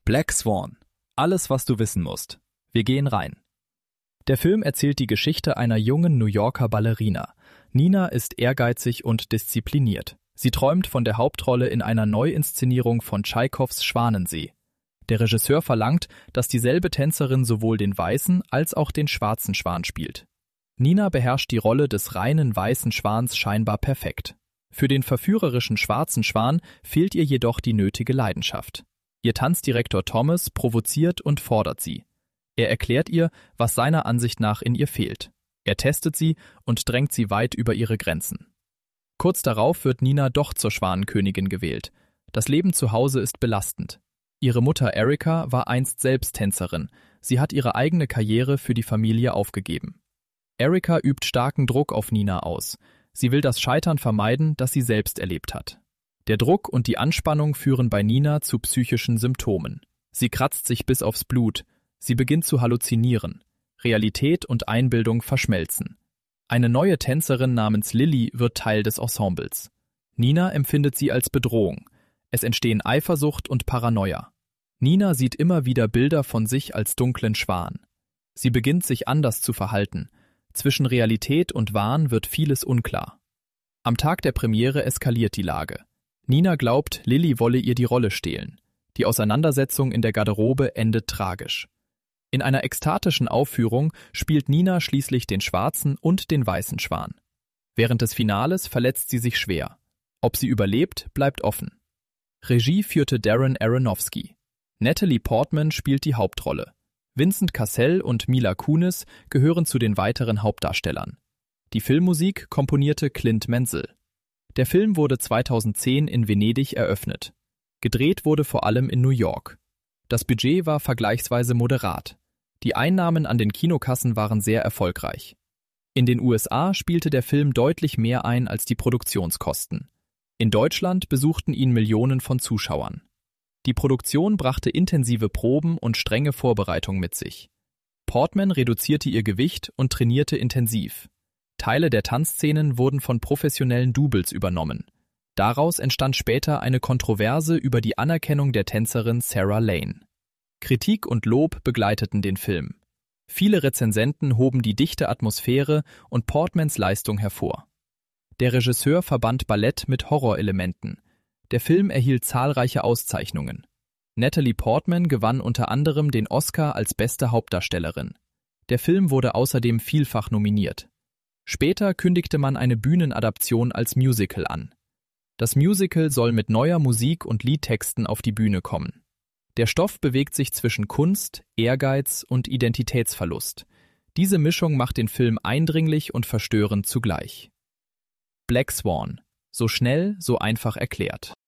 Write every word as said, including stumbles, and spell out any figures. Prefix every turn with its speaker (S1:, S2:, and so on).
S1: Black Swan. Alles, was du wissen musst. Wir gehen rein. Der Film erzählt die Geschichte einer jungen New Yorker Ballerina. Nina ist ehrgeizig und diszipliniert. Sie träumt von der Hauptrolle in einer Neuinszenierung von Tschaikowskis Schwanensee. Der Regisseur verlangt, dass dieselbe Tänzerin sowohl den weißen als auch den schwarzen Schwan spielt. Nina beherrscht die Rolle des reinen weißen Schwans scheinbar perfekt. Für den verführerischen schwarzen Schwan fehlt ihr jedoch die nötige Leidenschaft. Ihr Tanzdirektor Thomas provoziert und fordert sie. Er erklärt ihr, was seiner Ansicht nach in ihr fehlt. Er testet sie und drängt sie weit über ihre Grenzen. Kurz darauf wird Nina doch zur Schwanenkönigin gewählt. Das Leben zu Hause ist belastend. Ihre Mutter Erika war einst selbst Tänzerin. Sie hat ihre eigene Karriere für die Familie aufgegeben. Erika übt starken Druck auf Nina aus. Sie will das Scheitern vermeiden, das sie selbst erlebt hat. Der Druck und die Anspannung führen bei Nina zu psychischen Symptomen. Sie kratzt sich bis aufs Blut. Sie beginnt zu halluzinieren. Realität und Einbildung verschmelzen. Eine neue Tänzerin namens Lilly wird Teil des Ensembles. Nina empfindet sie als Bedrohung. Es entstehen Eifersucht und Paranoia. Nina sieht immer wieder Bilder von sich als dunklen Schwan. Sie beginnt sich anders zu verhalten. Zwischen Realität und Wahn wird vieles unklar. Am Tag der Premiere eskaliert die Lage. Nina glaubt, Lilly wolle ihr die Rolle stehlen. Die Auseinandersetzung in der Garderobe endet tragisch. In einer ekstatischen Aufführung spielt Nina schließlich den schwarzen und den weißen Schwan. Während des Finales verletzt sie sich schwer. Ob sie überlebt, bleibt offen. Regie führte Darren Aronofsky. Natalie Portman spielt die Hauptrolle. Vincent Cassel und Mila Kunis gehören zu den weiteren Hauptdarstellern. Die Filmmusik komponierte Clint Mansell. Der Film wurde zweitausendzehn in Venedig eröffnet. Gedreht wurde vor allem in New York. Das Budget war vergleichsweise moderat. Die Einnahmen an den Kinokassen waren sehr erfolgreich. In den U S A spielte der Film deutlich mehr ein als die Produktionskosten. In Deutschland besuchten ihn Millionen von Zuschauern. Die Produktion brachte intensive Proben und strenge Vorbereitung mit sich. Portman reduzierte ihr Gewicht und trainierte intensiv. Teile der Tanzszenen wurden von professionellen Doubles übernommen. Daraus entstand später eine Kontroverse über die Anerkennung der Tänzerin Sarah Lane. Kritik und Lob begleiteten den Film. Viele Rezensenten hoben die dichte Atmosphäre und Portmans Leistung hervor. Der Regisseur verband Ballett mit Horrorelementen. Der Film erhielt zahlreiche Auszeichnungen. Natalie Portman gewann unter anderem den Oscar als beste Hauptdarstellerin. Der Film wurde außerdem vielfach nominiert. Später kündigte man eine Bühnenadaption als Musical an. Das Musical soll mit neuer Musik und Liedtexten auf die Bühne kommen. Der Stoff bewegt sich zwischen Kunst, Ehrgeiz und Identitätsverlust. Diese Mischung macht den Film eindringlich und verstörend zugleich. Black Swan. So schnell, so einfach erklärt.